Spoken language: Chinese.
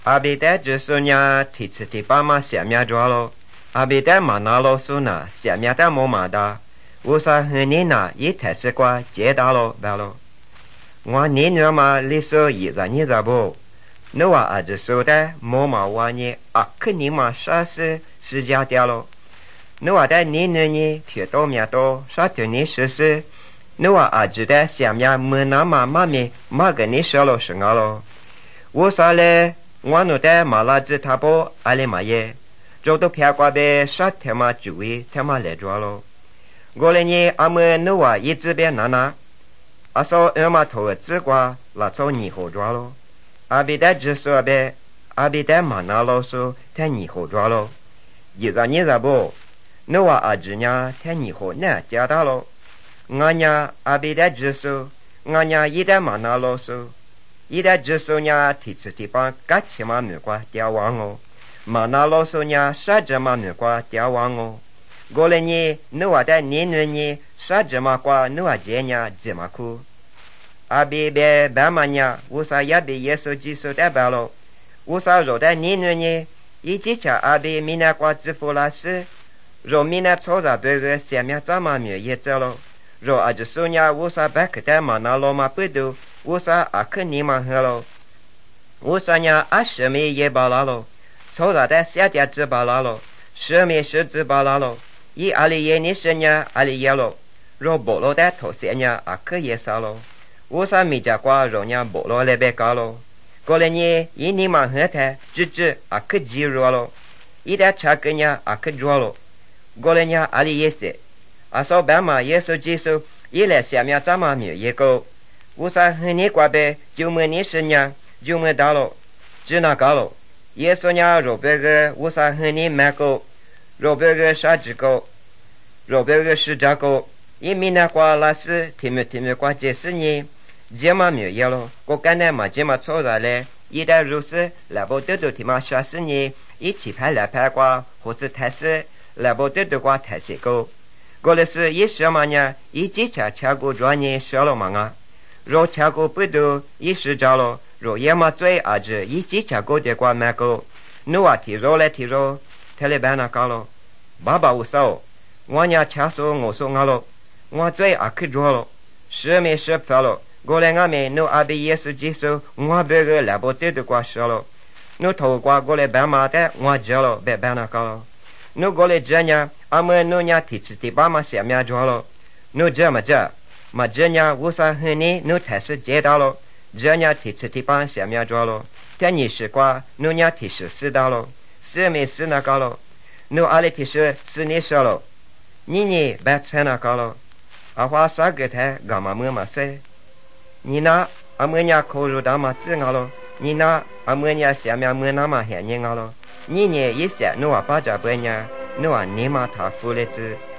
阿比代只说呢，提次提爸妈下面抓咯，阿比代嘛拿咯说呢，下面的么嘛的，我说和你呢一台是瓜接到咯白咯，我你女嘛里说一个你个不，你话阿只说的么嘛话呢，啊肯你嘛啥是家掉咯，你话的你女呢铁多面多，啥对你是。你话阿知的下面没那么妈咪妈跟你说了是我咯，我说嘞，我弄的马拉子他不阿里嘛耶，做到偏瓜呗，啥他妈注意他妈来抓咯，我嘞呢阿们你话一直别拿，阿说阿妈头子瓜拉走你好抓咯，阿比的只说呗，阿比的嘛拿老说他你好抓咯，一个你个不，你话阿知呢他你好那加大咯。我呢，阿比的只说，我呢一代嘛拿老说，一代只说呢，提次提帮干起嘛没瓜掉忘哦，嘛拿老说呢，啥子嘛没瓜掉忘哦，过来呢，你话的你呢，啥子嘛瓜，你话这呢怎么哭？阿比别白嘛呢，我啥也比耶稣基督的白咯，我啥说的你呢，一起吃阿比米那瓜支付了事，若米那错着别个下面怎么没也走咯。若阿只说呢，我说白克的嘛那罗嘛不都，我说阿肯尼嘛喝咯，我说呢阿什么也罢了咯，错了的下家只罢了咯，什么是只罢了咯，一阿里耶尼是呢阿里耶咯，若菠萝的头些呢阿克也少咯，我说米家瓜若呢菠萝来别搞咯，过来呢一尼嘛喝的，只阿克鸡肉咯，一点茶个呢阿克做咯，过来呢阿里也是。阿说白嘛，耶稣基督一来下面怎么没一个？我说和你挂呗，就没你是呢，就没到了，只那搞了。耶稣呢，若别个我说和你买个，若别个啥子个，若别个是这个，一米那挂那是听没挂这是呢，这么没有了，我干那嘛这么错了嘞，一旦如此，来不得都听嘛啥是呢？一起拍来拍挂，或是太是来不得都挂太些个。过来是一什么呢？一几吃过专业说了嘛啊？若吃过不多，一时着了，若也嘛最阿子一几吃过的瓜买个，你话提肉来提肉，他来办那搞了。爸爸我说，我呢吃说我说我了，我最阿去着了，是没是fel了。过来俺们侬阿比也是接受，我别个来不得的瓜说了，侬头瓜过来办嘛的，我着了别办那搞了。侬过来这呢？阿们侬呢提次提爸妈下面抓了，侬这么这，嘛这呢我说和你侬才是接到了，这呢提次提爸下面抓了，但你是瓜，侬呢提示死到了，死没死那个了，侬阿里提示死你说了，你呢白猜那个了，阿话啥个他干嘛么嘛噻，你那阿们呢口入大嘛子我了，你那阿们呢下面么那嘛喊你我了，你呢一些侬话把这不呢？侬话你嘛他付了子。